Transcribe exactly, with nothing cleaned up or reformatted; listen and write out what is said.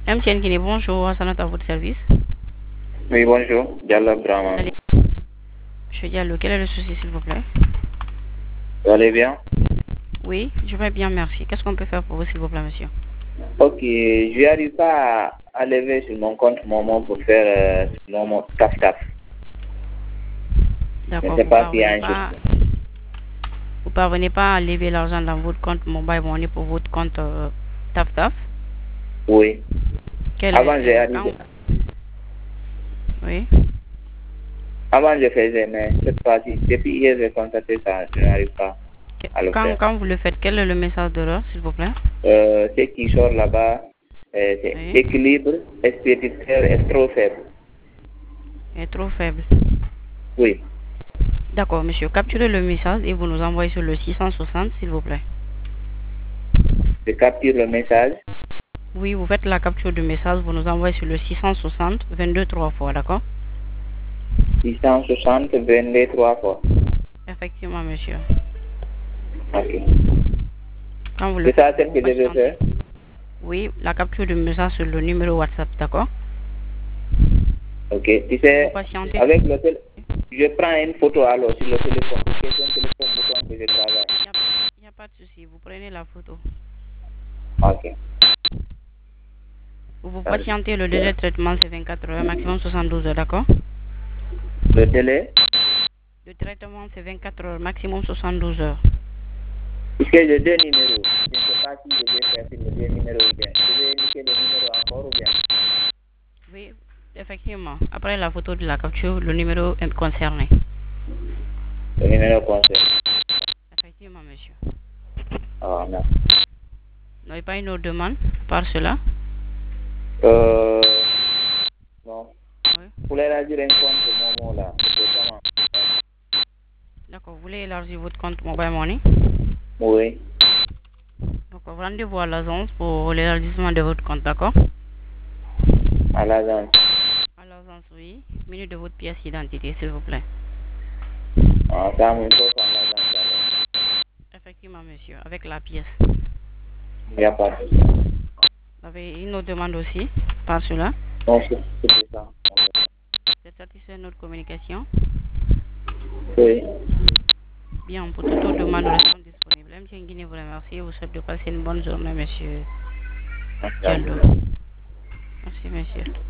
M T N Guinée, bonjour, Hassanat à votre service. Oui, bonjour, Diallo Brahman. Allez. Monsieur Diallo, quel est le souci, s'il vous plaît? Vous allez bien? Oui, je vais bien, merci. Qu'est-ce qu'on peut faire pour vous, s'il vous plaît, monsieur? Ok, je n'arrive pas à, à lever sur mon compte Momo pour faire euh, mon taf taf. Je ne D'accord, sais vous pas s'il y a parvenez un pas, souci. vous parvenez pas à lever l'argent dans votre compte Mobile Money pour votre compte euh, Taf Taf? Oui. Quel Avant, est, j'ai euh, quand... arrivé. Oui, Avant, je faisais, mais cette fois-ci, depuis hier, j'ai constaté ça, je n'arrive pas Que- à le quand, faire. quand vous le faites, quel est le message d'erreur, s'il vous plaît? Euh, ce qui sort là-bas, euh, c'est Oui, équilibre expéditeur est trop faible. est trop faible. Oui. D'accord, monsieur, capturez le message et vous nous envoyez sur le six cent soixante, s'il vous plaît. Je capture le message. Oui, vous faites la capture du message, vous nous envoyez sur le six cent soixante, vingt-deux trois fois, d'accord? six cent soixante, vingt-deux, trois fois. Effectivement, monsieur. Ok. Quand vous le C'est faites, ça ce vous que je vais patientez. faire. Oui, la capture du message sur le numéro WhatsApp, d'accord? Ok. Tu Vous vous sais, patientez. avec le téléphone, je prends une photo alors sur le téléphone. Parce que c'est un téléphone bouton que je travaille. Il n'y a, a pas de souci, vous prenez la photo. Ok. Vous vous Allez. patientez, le délai de traitement c'est vingt-quatre heures, maximum soixante-douze heures, d'accord? Le délai. Le traitement c'est vingt-quatre heures, maximum soixante-douze heures. Puisque j'ai deux numéros. Je ne sais pas si je vais faire sur les deux numéros ou bien. Je vais indiquer le numéro encore ou bien. Oui, effectivement. Après la photo de la capture, le numéro est concerné. Le numéro concerné. Effectivement, monsieur. Ah, non. Vous n'avez pas une autre demande par cela? Euh, non. Oui. Vous voulez élargir un compte Momo là. C'est comment? D'accord, vous voulez élargir votre compte Mobile Money? Oui. Donc rendez-vous à l'agence pour l'élargissement de votre compte, d'accord? À l'agence. À l'agence, oui. Minute de votre pièce d'identité, s'il vous plaît. Ah, ça me faut à l'agence alors. Effectivement, monsieur, avec la pièce. Il n'y a pas de souci. Vous avez une autre demande aussi par cela? Non, c'est c'est ça. Vous êtes satisfait de notre communication? Oui. Bien, pour toute autre demande, nous restons disponibles. M T N Guinée vous remercie et vous souhaite de passer une bonne journée, monsieur Merci à Diallo. vous. Merci, monsieur.